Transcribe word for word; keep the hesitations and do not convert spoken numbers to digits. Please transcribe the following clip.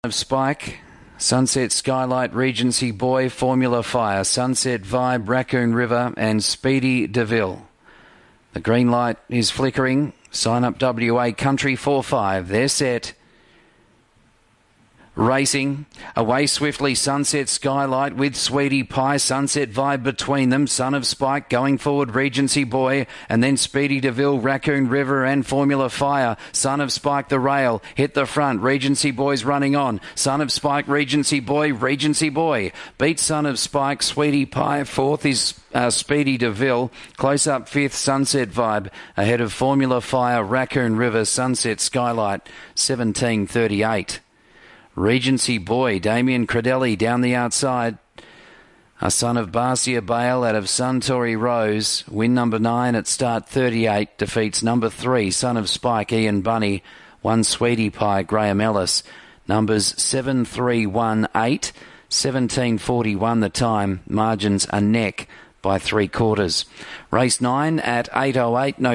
of Spike, Sunset Skylight, Regency Boy, Formula Fire, Sunset Vibe, Raccoon River and Speedy DeVille. The green light is flickering. Sign up W A Country four five. They're set. Racing away swiftly, Sunset Skylight with Sweetie Pie, Sunset Vibe between them, Son of Spike going forward, Regency Boy, and then Speedy DeVille, Raccoon River and Formula Fire. Son of Spike the rail, hit the front, Regency Boy's running on, Son of Spike, Regency Boy, Regency Boy beats Son of Spike, Sweetie Pie, fourth is uh, Speedy DeVille, close up fifth, Sunset Vibe, ahead of Formula Fire, Raccoon River, Sunset Skylight, seventeen thirty-eight. Regency Boy, Damien Credelli down the outside. A Son of Barcia Bale out of Suntory Rose. Win number nine at start thirty-eight. Defeats number three, Son of Spike, Ian Bunny. One Sweetie Pie, Graham Ellis. Numbers seven three one eight. seventeen forty-one the time. Margins a neck by three quarters. Race nine at eight oh eight. No